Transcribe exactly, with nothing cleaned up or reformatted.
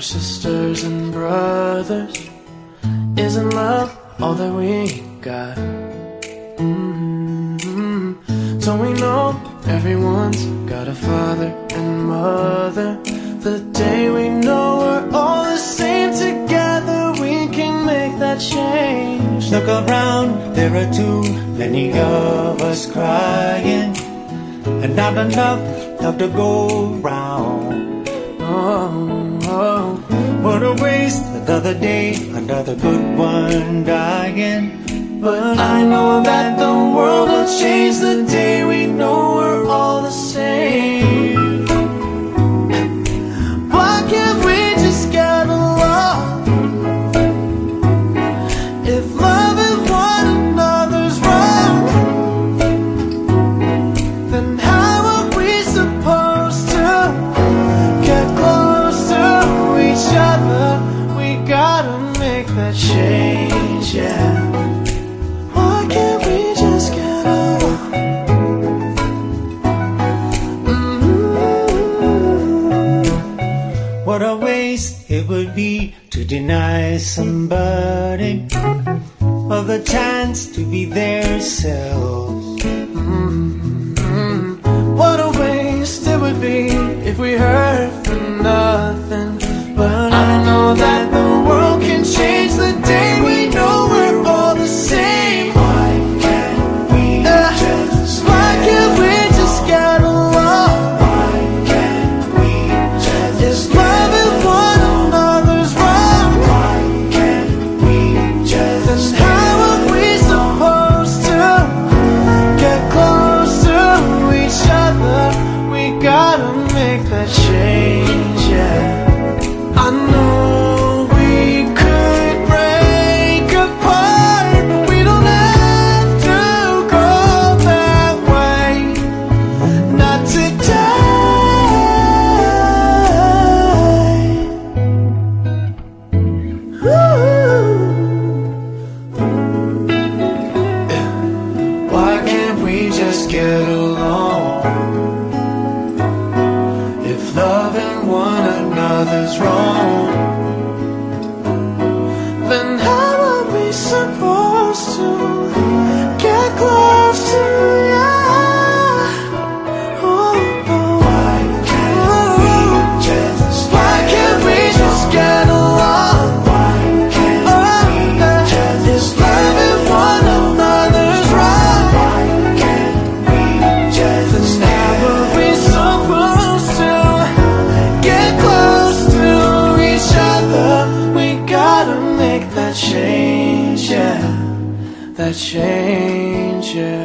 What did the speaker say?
sisters and brothers. Isn't love all that we got? Mm-hmm. Don't we know everyone's got a father and mother? The day we know we're all the same together, we can make that change. Look around, there are too many of us crying, and not enough love to go round. Oh, oh. What a waste, another day, another good one dying. But I know that the world will change the day we know we're all the same. Why can't we just get along? If loving one another's wrong, then how are we supposed to get close to each other? We gotta make that change, yeah. Why can't we just get along? Mm-hmm. What a waste it would be to deny somebody of the chance to be their selves. Mm-hmm. What a waste it would be if we heard for nothing. But I know that the world can change the day we know we're all the same. Why can't we Uh, just Why can't we just get along? Why can't we just Is loving one another's wrong? Why can't we just Then how are we supposed to get close to each other? We gotta make that change, yeah. I know we could break apart, but we don't have to go that way. Not today. Ooh. Why can't we just get along? If loving one another's wrong, then how are we supposed to get close to ya? Oh, oh. Why can't we just Why can't we just get along? Why can't Oh, we uh, just is loving one another's wrong? Why can't we just Then how are we supposed to get close to each other? We gotta make that change, yeah. That change, yeah.